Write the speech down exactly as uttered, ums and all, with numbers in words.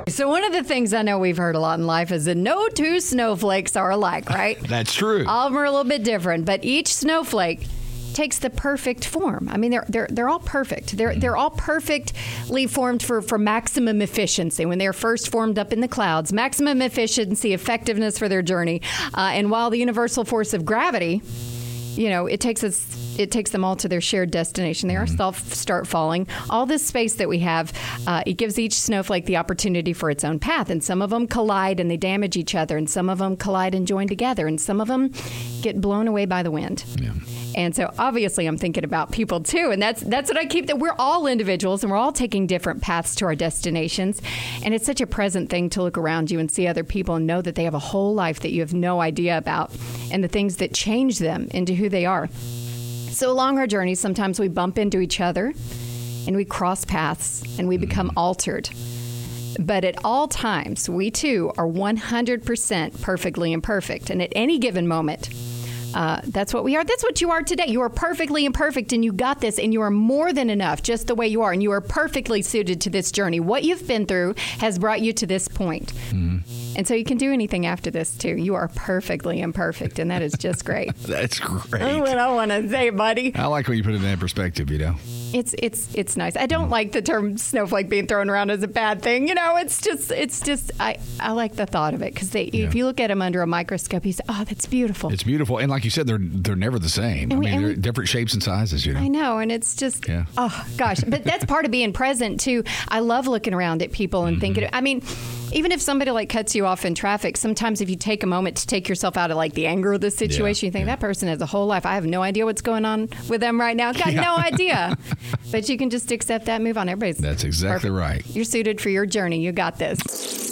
So one of the things I know we've heard a lot in life is that no two snowflakes are alike, right? That's true. All of them are a little bit different, but each snowflake takes the perfect form. I mean, they're they're they're all perfect. They're they're all perfectly formed for, for maximum efficiency when they're first formed up in the clouds. Maximum efficiency, effectiveness for their journey. Uh, and while the universal force of gravity, you know, it takes us. It takes them all to their shared destination. They mm-hmm. all start falling. All this space that we have, uh, it gives each snowflake the opportunity for its own path. And some of them collide and they damage each other. And some of them collide and join together. And some of them get blown away by the wind. Yeah. And so obviously I'm thinking about people too. And that's that's what I keep, that we're all individuals and we're all taking different paths to our destinations. And it's such a present thing to look around you and see other people and know that they have a whole life that you have no idea about and the things that change them into who they are. So along our journey, sometimes we bump into each other and we cross paths and we become altered. But at all times, we too are one hundred percent perfectly imperfect. And at any given moment, Uh, that's what we are. That's what you are today. You are perfectly imperfect, and you got this, and you are more than enough just the way you are, and you are perfectly suited to this journey. What you've been through has brought you to this point. Mm-hmm. And so you can do anything after this, too. You are perfectly imperfect, and that is just great. That's great. That's what I want to say, buddy. I like when you put it in that perspective, you know. It's it's it's nice. I don't mm. like the term snowflake being thrown around as a bad thing. You know, it's just, it's just I, I like the thought of it because yeah. if you look at them under a microscope, you say, oh, that's beautiful. It's beautiful. And like you said, they're they're never the same. And I we, mean, they're we, different shapes and sizes, you know. I know. And it's just, yeah. oh, gosh. But that's part of being present, too. I love looking around at people and mm-hmm. thinking, I mean, even if somebody like cuts you off in traffic, sometimes if you take a moment to take yourself out of like the anger of the situation, yeah, you think yeah. that person has a whole life. I have no idea what's going on with them right now. Got yeah. no idea. But you can just accept that, move on. Everybody's That's exactly perfect. Right. You're suited for your journey. You got this.